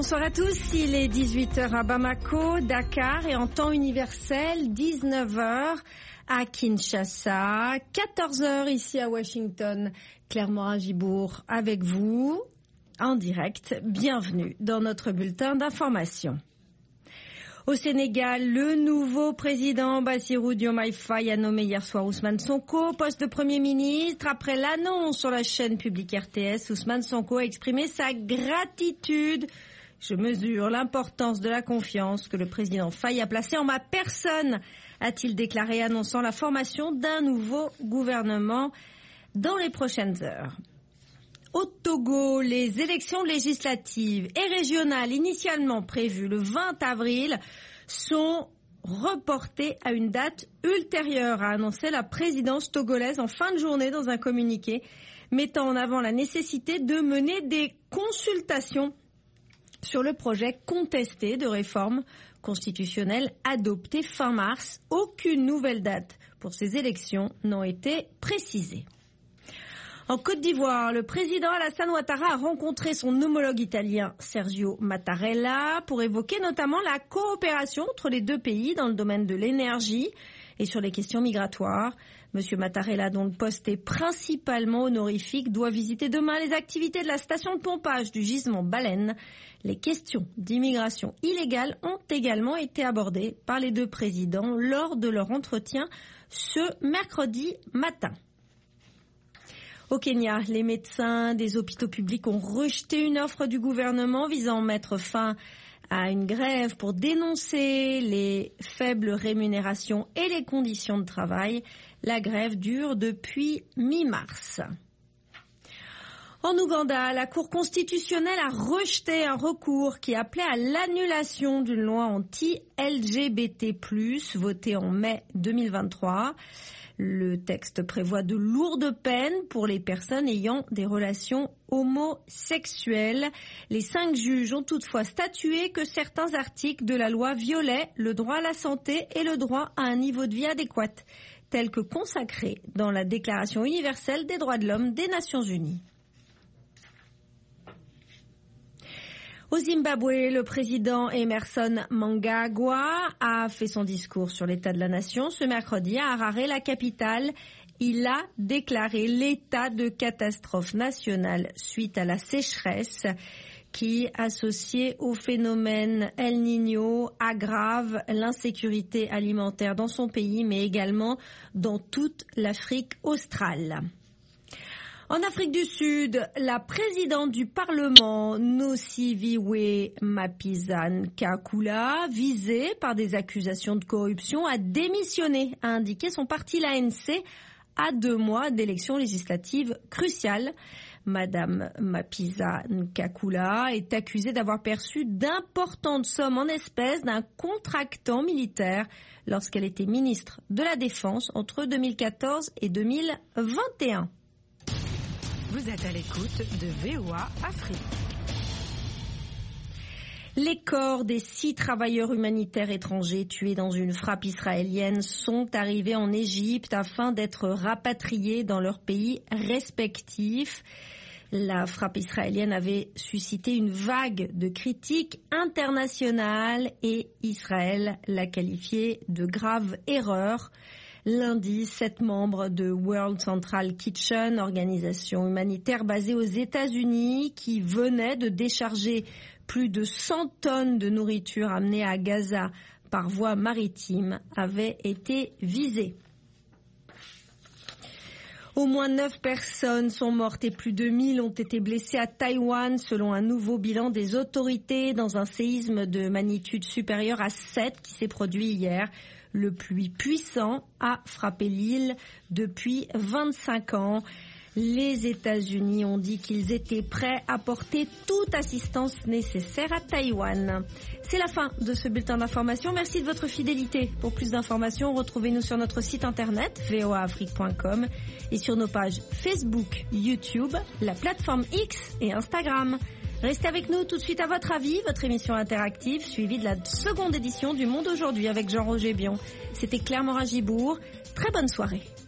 Bonsoir à tous, il est 18h à Bamako, Dakar et en temps universel 19h à Kinshasa, 14h ici à Washington. Claire Morin-Gibourg avec vous en direct. Bienvenue dans notre bulletin d'information. Au Sénégal, le nouveau président Bassirou Diomaye Faye a nommé hier soir Ousmane Sonko au poste de Premier ministre. Après l'annonce sur la chaîne publique RTS, Ousmane Sonko a exprimé sa gratitude. Je mesure l'importance de la confiance que le président Faye a placée en ma personne, a-t-il déclaré, annonçant la formation d'un nouveau gouvernement dans les prochaines heures. Au Togo, les élections législatives et régionales initialement prévues le 20 avril sont reportées à une date ultérieure, a annoncé la présidence togolaise en fin de journée dans un communiqué, mettant en avant la nécessité de mener des consultations sur le projet contesté de réforme constitutionnelle adopté fin mars. Aucune nouvelle date pour ces élections n'a été précisée. En Côte d'Ivoire, le président Alassane Ouattara a rencontré son homologue italien Sergio Mattarella pour évoquer notamment la coopération entre les deux pays dans le domaine de l'énergie et sur les questions migratoires. Monsieur Mattarella, dont le poste est principalement honorifique, doit visiter demain les activités de la station de pompage du gisement Baleine. Les questions d'immigration illégale ont également été abordées par les deux présidents lors de leur entretien ce mercredi matin. Au Kenya, les médecins des hôpitaux publics ont rejeté une offre du gouvernement visant à mettre fin à une grève pour dénoncer les faibles rémunérations et les conditions de travail. La grève dure depuis mi-mars. En Ouganda, la Cour constitutionnelle a rejeté un recours qui appelait à l'annulation d'une loi anti-LGBT+, votée en mai 2023. Le texte prévoit de lourdes peines pour les personnes ayant des relations homosexuelles. Les 5 juges ont toutefois statué que certains articles de la loi violaient le droit à la santé et le droit à un niveau de vie adéquat, tel que consacré dans la Déclaration universelle des droits de l'homme des Nations unies. Au Zimbabwe, le président Emmerson Mnangagwa a fait son discours sur l'état de la nation ce mercredi à Harare, la capitale. Il a déclaré l'état de catastrophe nationale suite à la sécheresse qui, associée au phénomène El Niño, aggrave l'insécurité alimentaire dans son pays, mais également dans toute l'Afrique australe. En Afrique du Sud, la présidente du Parlement, Nosiviwe Mapisa-Nkakula, visée par des accusations de corruption, a démissionné, a indiqué son parti, l'ANC, à 2 mois d'élections législatives cruciales. Madame Mapisa-Nkakula est accusée d'avoir perçu d'importantes sommes en espèces d'un contractant militaire lorsqu'elle était ministre de la Défense entre 2014 et 2021. Vous êtes à l'écoute de VOA Afrique. Les corps des 6 travailleurs humanitaires étrangers tués dans une frappe israélienne sont arrivés en Égypte afin d'être rapatriés dans leurs pays respectifs. La frappe israélienne avait suscité une vague de critiques internationales et Israël l'a qualifiée de grave erreur. Lundi, 7 membres de World Central Kitchen, organisation humanitaire basée aux États-Unis, qui venait de décharger plus de 100 tonnes de nourriture amenée à Gaza par voie maritime, avaient été visés. Au moins 9 personnes sont mortes et plus de 1000 ont été blessées à Taïwan, selon un nouveau bilan des autorités, dans un séisme de magnitude supérieure à 7 qui s'est produit hier. Le plus puissant a frappé l'île depuis 25 ans. Les États-Unis ont dit qu'ils étaient prêts à porter toute assistance nécessaire à Taïwan. C'est la fin de ce bulletin d'information. Merci de votre fidélité. Pour plus d'informations, retrouvez-nous sur notre site internet voaafrique.com et sur nos pages Facebook, YouTube, la plateforme X et Instagram. Restez avec nous tout de suite à votre avis, votre émission interactive suivie de la seconde édition du Monde aujourd'hui avec Jean-Roger Bion. C'était Claire Morin-Gibourg. Très bonne soirée.